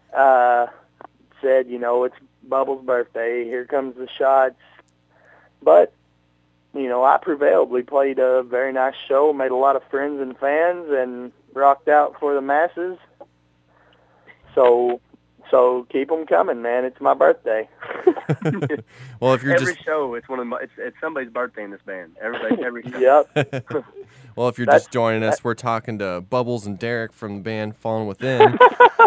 Said, it's Bubbles' birthday. Here comes the shots. But, I prevailed. We played a very nice show, made a lot of friends and fans, and rocked out for the masses. So keep them coming, man. It's my birthday. Well, if you're every show, it's it's somebody's birthday in this band. Every show. Yep. Well, if you're just joining us, we're talking to Bubbles and Derek from the band Falling Within.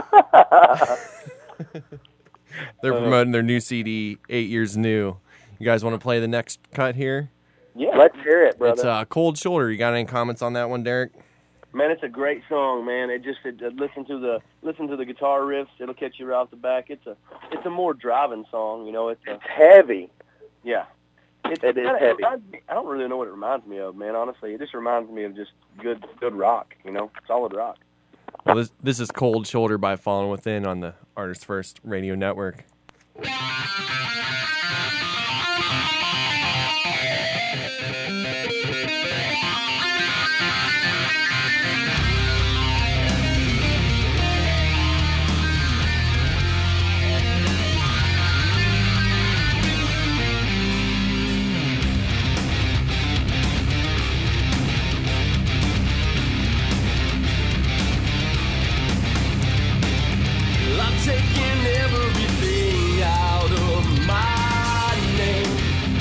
They're promoting their new CD, 8 Years New. You guys want to play the next cut here? Yeah, let's hear it, brother. It's Cold Shoulder. You got any comments on that one, Derek? Man, it's a great song, man. Listen to the guitar riffs. It'll catch you right off the back. It's a more driving song, It's heavy. Yeah. It is heavy. I don't really know what it reminds me of, man. Honestly, it just reminds me of just good rock, solid rock. Well, this is Cold Shoulder by Falling Within on the Artist First Radio Network. I'm taking everything out of my name.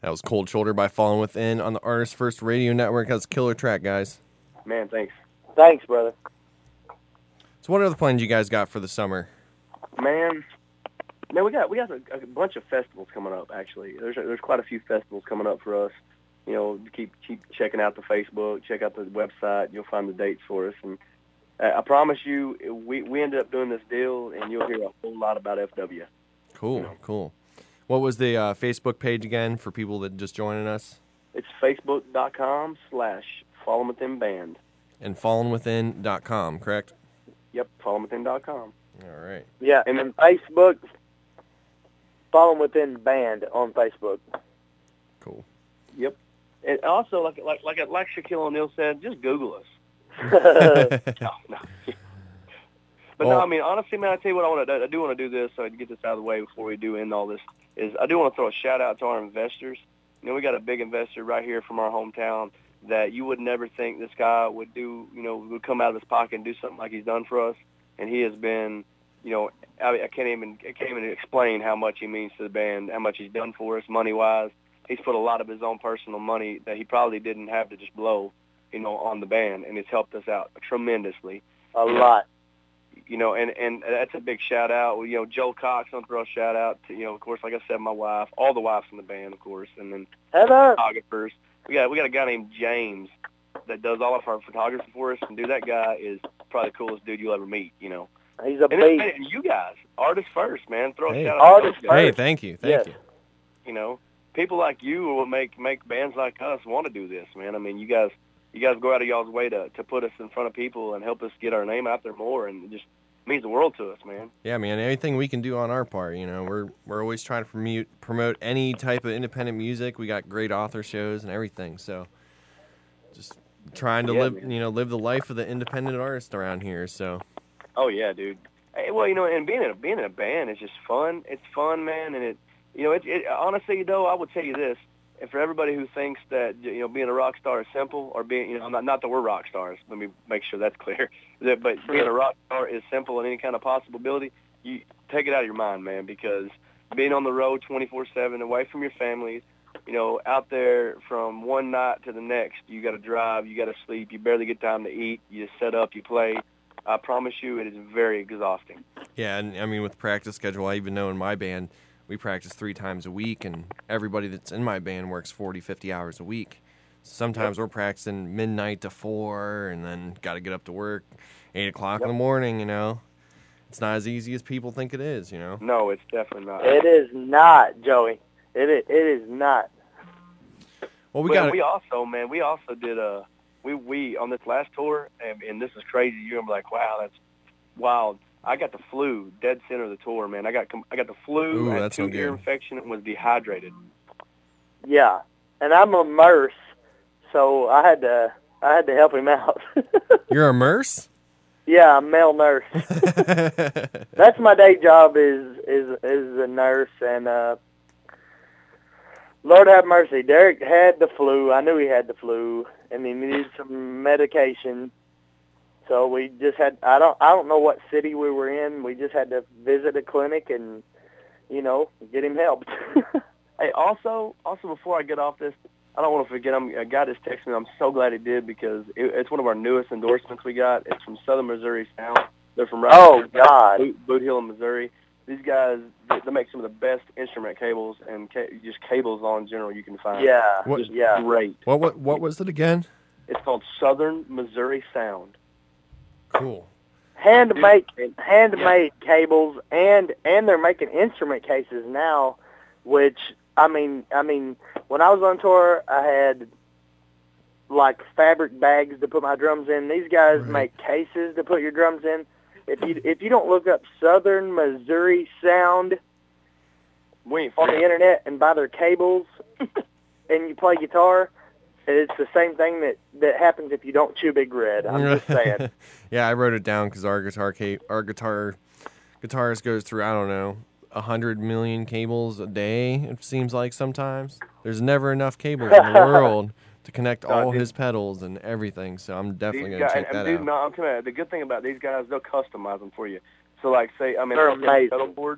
That was Cold Shoulder by Falling Within on the Artist First Radio Network. That's a killer track, guys. Man, thanks. Thanks, brother. So what other plans you guys got for the summer? Man, we got a bunch of festivals coming up. Actually, there's quite a few festivals coming up for us. You know, keep checking out the Facebook, check out the website. You'll find the dates for us. And I promise you, we ended up doing this deal, and you'll hear a whole lot about FW. Cool. What was the Facebook page again for people that just joining us? It's facebook.com/FallenWithinBand. And fallenwithin.com, correct? Yep, FallenWithin.com. All right. Yeah, and then Facebook, Fallen Within Band on Facebook. Cool. Yep. And also, like Shaquille O'Neal said, just Google us. No. But no, I mean, honestly, man, I tell you what I want to do. I do want to do this, so I can get this out of the way before we do end all this, is I do want to throw a shout-out to our investors. You know, we got a big investor right here from our hometown that you would never think this guy would do, you know, would come out of his pocket and do something like he's done for us. And he has been, you know, I can't even explain how much he means to the band, how much he's done for us money-wise. He's put a lot of his own personal money that he probably didn't have to just blow, you know, on the band, and it's helped us out tremendously. A lot. You know, and that's a big shout-out. You know, Joe Cox, I'll throw a shout-out to, you know, of course, like I said, my wife, all the wives in the band, of course, and then Heather. photographers. We got a guy named James that does all of our photography for us, and dude, that guy is probably the coolest dude you'll ever meet, you know. He's a beast. And you guys, Artists First, man, throw a shout-out Artists to those guys. Hey, thank you. You know, people like you will make bands like us want to do this, man. I mean, you guys go out of y'all's way to put us in front of people and help us get our name out there more, and it just means the world to us, man. Yeah, man, anything we can do on our part, you know, we're always trying to promote any type of independent music. We got great author shows and everything, so just trying to live the life of the independent artist around here. So. Oh yeah, dude. Hey, well, you know, and being in a band is just fun. It's fun, man, and it honestly, though, I would tell you this. And for everybody who thinks that, you know, being a rock star is simple, or being, you know, not that we're rock stars, let me make sure that's clear, but being a rock star is simple in any kind of possibility, you take it out of your mind, man, because being on the road 24/7, away from your families, you know, out there from one night to the next, you got to drive, you got to sleep, you barely get time to eat, you just set up, you play. I promise you it is very exhausting. Yeah, and I mean, with the practice schedule, I even know in my band, we practice 3 times a week, and everybody that's in my band works 40, 50 hours a week. Sometimes we're practicing midnight to 4, and then got to get up to work 8 o'clock in the morning, you know. It's not as easy as people think it is, you know. No, it's definitely not. It is not, Joey. It is not. Well, we also did we on this last tour, and this is crazy. You're gonna be like, wow, that's wild. I got the flu, dead center of the tour, man. I got the flu, I had 2 ear infection, and was dehydrated. Yeah, and I'm a nurse, so I had to help him out. You're a nurse? Yeah, I'm a male nurse. That's my day job is a nurse, and Lord have mercy, Derek had the flu. I knew he had the flu, and he needed some medication. So we just had, I don't know what city we were in. We just had to visit a clinic and, you know, get him help. Hey, also before I get off this, I don't want to forget, a guy just texted me. I'm so glad he did, because it's one of our newest endorsements we got. It's from Southern Missouri Sound. They're from Boot Hill in Missouri. These guys, they make some of the best instrument cables and just cables in general you can find. Yeah, great. What was it again? It's called Southern Missouri Sound. Cool. Handmade cables, and they're making instrument cases now, which I mean, when I was on tour, I had like fabric bags to put my drums in. These guys make cases to put your drums in. If you don't look up Southern Missouri Sound on the internet and buy their cables and you play guitar, it's the same thing that happens if you don't chew Big Red. I'm just saying. Yeah, I wrote it down because our guitarist goes through, I don't know, 100 million cables a day, it seems like sometimes. There's never enough cables in the world to connect all his pedals and everything, so I'm definitely going to check that out. No, I'm telling you, the good thing about these guys, they'll customize them for you. So, like, say, I mean, they're amazing. pedal board,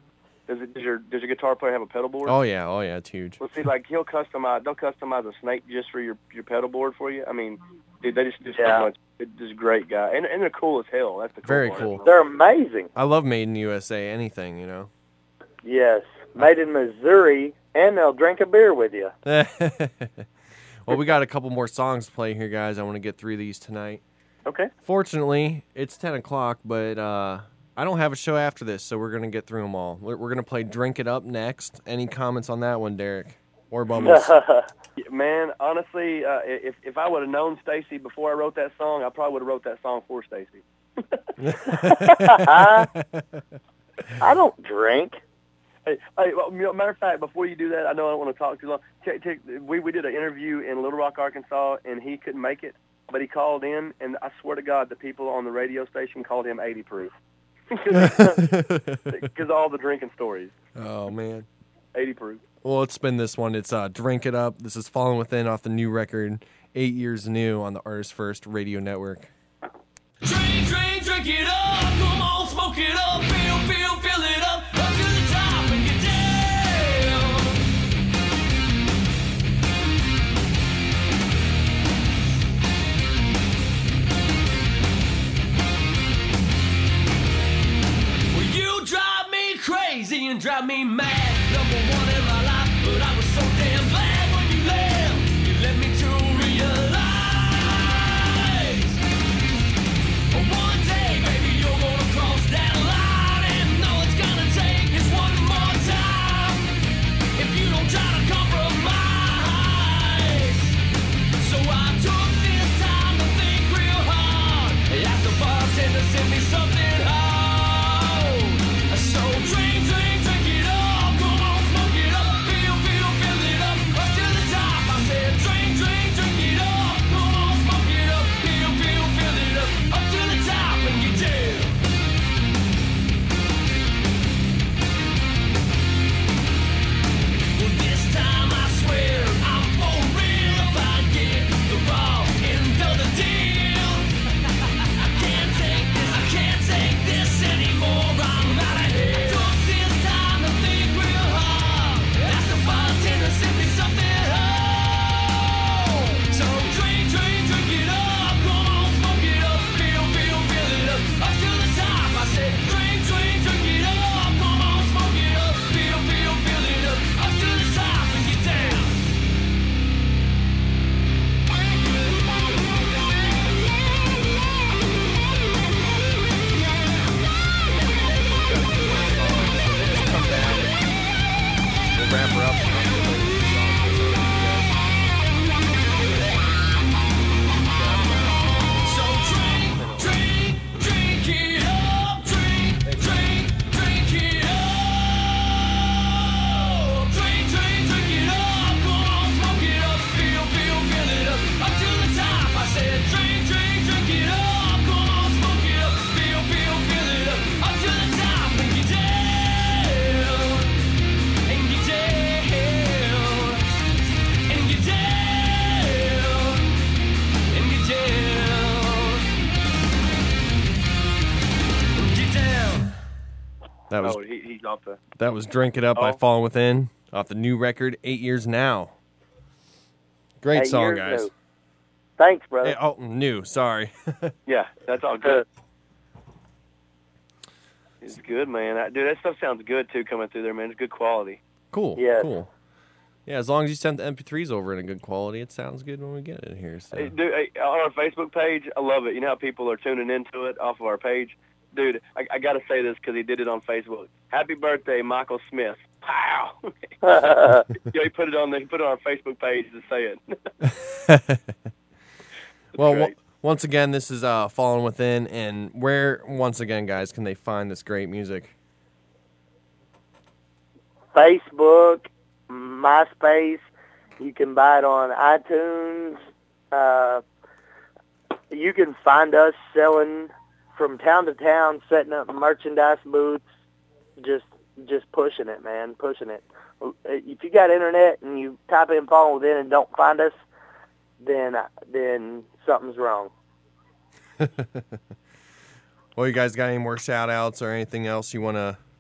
Does your guitar player have a pedal board? Oh yeah, it's huge. Well, see, like they'll customize a snake just for your pedal board for you. I mean, dude, they just do so much. It's just a great guy, and they're cool as hell. That's the cool Very part. cool. They're amazing. I love Made in USA. Anything, you know. Yes, made in Missouri, and they'll drink a beer with you. Well, we got a couple more songs to play here, guys. I want to get through these tonight. Okay. Fortunately, it's 10 o'clock, but I don't have a show after this, so we're going to get through them all. We're going to play Drink It Up next. Any comments on that one, Derek? Or Bumbles? Man, honestly, if I would have known Stacy before I wrote that song, I probably would have wrote that song for Stacy. I don't drink. Hey, well, matter of fact, before you do that, I know I don't want to talk too long. We did an interview in Little Rock, Arkansas, and he couldn't make it, but he called in, and I swear to God, the people on the radio station called him 80 proof. Because all the drinking stories. Oh, man. 80 proof. Well, let's spin this one. It's Drink It Up. This is Falling Within off the new record, 8 Years New, on the Artist First Radio Network. Drink, drink, drink it up. Come on, smoke it up. Fill it up. Up to the top and get down. Well, you drive me crazy and drive me mad. Number one in my life, but I was so damn glad when you left. You led me to realize one day, baby, you're gonna cross that line, and all it's gonna take is one more time. If you don't try to compromise, so I took this time to think real hard. Asked the bartender to send me something hard. So drink, drink, drink it up. Come on, smoke it up. Fill it up. Up to the top. I said drink, drink, drink it up. Come on, smoke it up. Fill it up. Up to the top and get down. Well, this time I swear I'm for real. If I get the raw end of the deal, I can't take this anymore. I'm out of here. I took this time to think real hard. Asked the bartender to send me something hard. So drink, drink, drink it up. Come on, smoke it up. Fill it up. Up to the top. I said drink, drink, drink it up. Come on, smoke it up. Fill it up. Up to the top and get down. We'll wrap her up. So drink it up. Drink it up. Drink it up. Come on, smoke it up. Fill it up. Up to the top. I said drink it up. Come on, smoke it up. Fill it up. Up to the top and get down. And get down. And get down. And get down. And get down. That was Drink It Up by Falling Within off the new record, 8 Years Now. Great 8 song, years guys. new. Thanks, brother. Hey, new, sorry. Yeah, that's all good. It's good, man. Dude, that stuff sounds good, too, coming through there, man. It's good quality. Cool, Yes. cool. Yeah, as long as you send the MP3s over in a good quality, it sounds good when we get it here. So. Hey, dude, on our Facebook page, I love it. You know how people are tuning into it off of our page? Dude, I got to say this because he did it on Facebook. Happy birthday, Michael Smith. Pow! He put it on our Facebook page to say it. Well, once again, this is Falling Within, and where, once again, guys, can they find this great music? Facebook, MySpace. You can buy it on iTunes. You can find us selling from town to town, setting up merchandise booths, just pushing it, man, pushing it. If you got internet and you type in Falling Within and don't find us, then something's wrong. Well, you guys got any more shout-outs or anything else you want to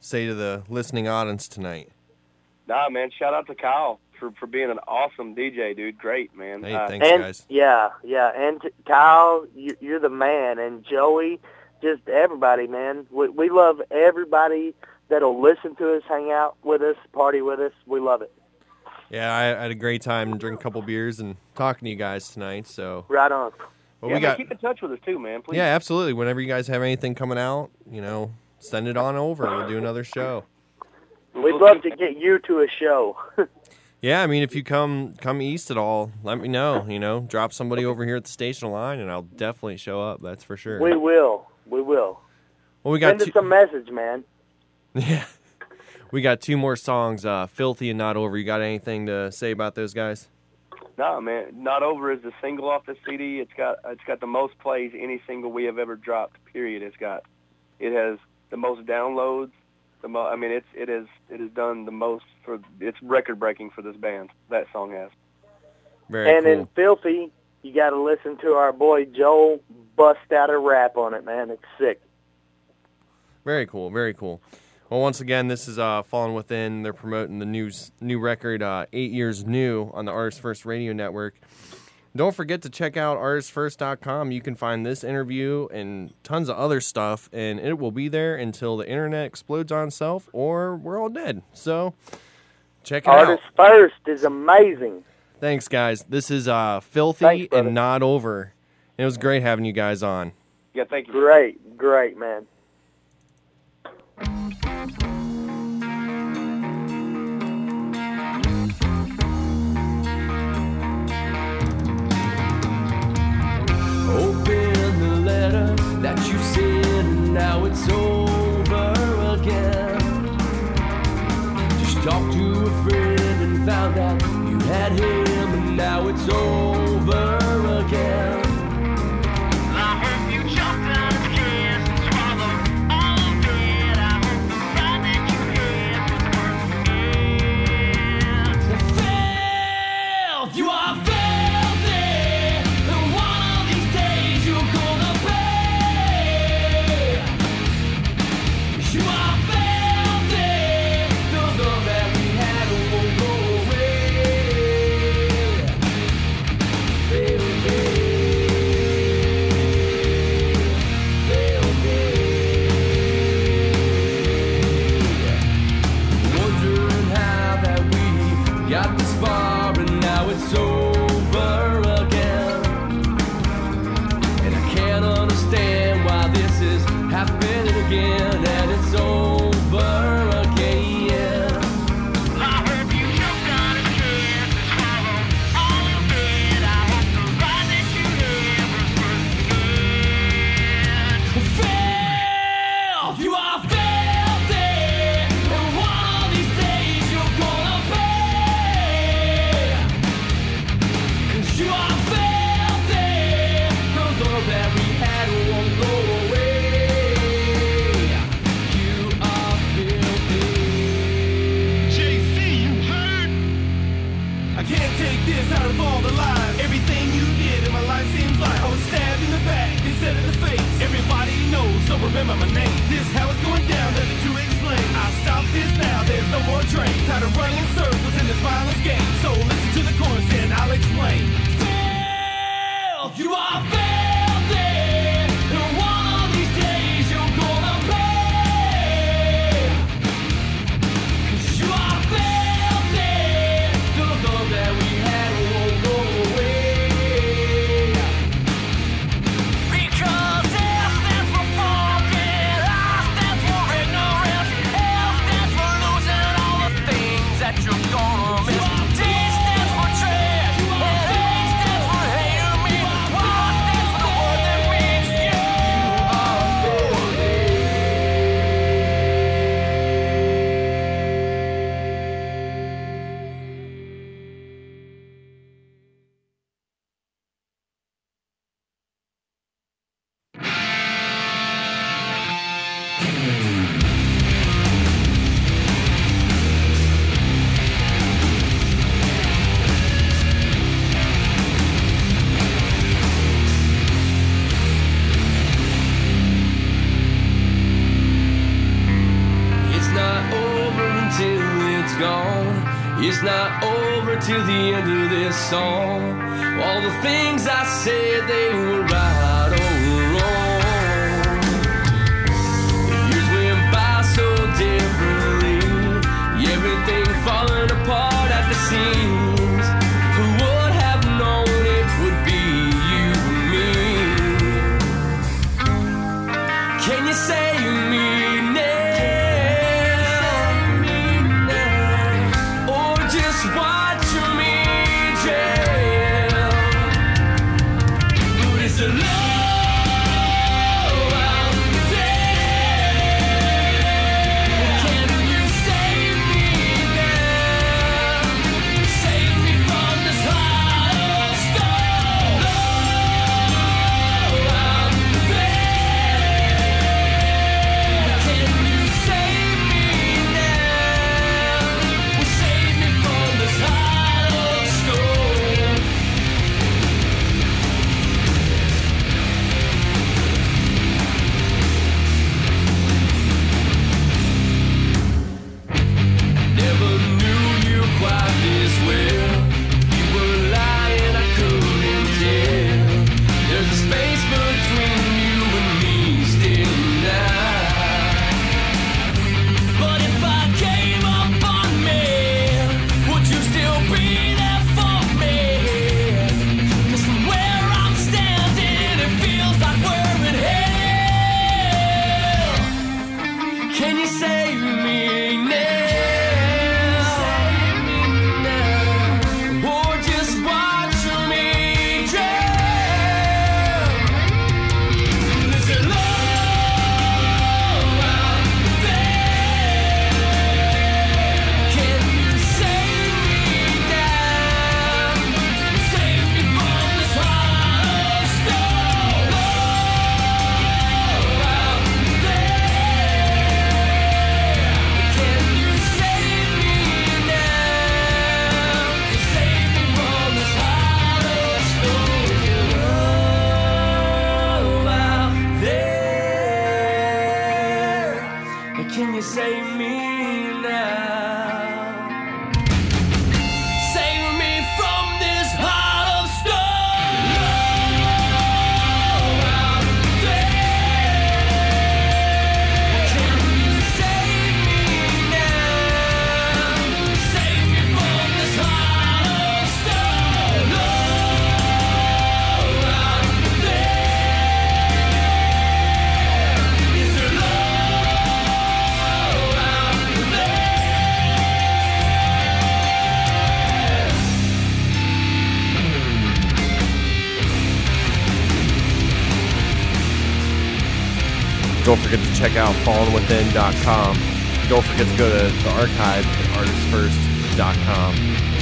say to the listening audience tonight? Nah, man, shout out to Kyle for being an awesome DJ, dude. Great, man. Hey, thanks, and, guys. Yeah. And Kyle, you're the man. And Joey, just everybody, man. We love everybody that'll listen to us, hang out with us, party with us. We love it. Yeah, I had a great time drinking a couple beers and talking to you guys tonight. So right on. Well, keep in touch with us too, man. Please. Yeah, absolutely. Whenever you guys have anything coming out, send it on over. We'll do another show. We'd love to get you to a show. Yeah, I mean, if you come east at all, let me know. Drop somebody over here at the station line, and I'll definitely show up. That's for sure. We will. Well, we got Send us a message, man. Yeah. We got 2 more songs, Filthy and Not Over. You got anything to say about those guys? No, man. Not Over is the single off the CD. It's got the most plays any single we have ever dropped, period. It has the most downloads. It has done the most it's record breaking for this band. That song has. Very cool. In Filthy, you got to listen to our boy Joel bust out a rap on it, man. It's sick. Very cool. Very cool. Well, once again, this is Fallen Within. They're promoting the new record, 8 Years New, on the Artist First Radio Network. Don't forget to check out artistfirst.com. You can find this interview and tons of other stuff, and it will be there until the internet explodes on itself or we're all dead. So check it out. Artist First is amazing. Thanks, guys. This is Filthy and Not Over. It was great having you guys on. Yeah, thank you. Great, man. Open the letter that you sent, and now it's over again. Just talked to a friend and found out you had him, and now it's over again. I hope you chopped down his kiss and swallowed all of it. I hope the pride that you had was worth it. Filth, you are filthy. Got this far and now it's over again. And I can't understand why this is happening again. And it's over again. I hope you choked on a kiss and swallowed all of it. I hope the ride that you had was worth it. Filth, you are filthy. And one of these days you're gonna pay. You are filthy, the love that we had won't go away. You are filthy. JC, you heard? I can't take this out of all the lies. Everything you did in my life seems like I was stabbed in the back instead of the face. Everybody knows, so remember my name. This how it's going down, nothing to explain. I'll stop this now, there's no more train. Tired of running in circles in this violence game. So listen to the chorus and I'll explain. You are filthy, and one of these days you're gonna pay. 'Cause you are filthy, the love that we had won't go away. Because F stands for forget, I stands for ignorance, L stands for losing all the things that you're gonna miss. T stands till the end of this song. All the things I said, they were right or wrong. The years went by so differently, everything falling apart at the seams. Who would have known it would be you and me? Can you save me now? Or just watch me drown? But it's a love out there. Can you save me now? Save me from this heart of stone. Love out there. Can you save me now? Save me from this heart of stone. Never knew you quite this well. You were lying, I couldn't tell. There's a space between you and me still now. But if I came up on me, would you still be there for me? 'Cause from where I'm standing, it feels like we're in hell. Can you save me now? Or just watch me drown? There's a love out there. Can you save me now? Save me from this heart of stone. Love out there. Can you save me now? Save me from this heart of stone. Love out there. Can you save me now? Save me from this heart of stone. Love out there. Can you save me now? Save me from this heart of stone. Love out there. Is there love out there? Don't forget to check out fallenwithin.com. Don't forget to go to the archive at artistfirst.com.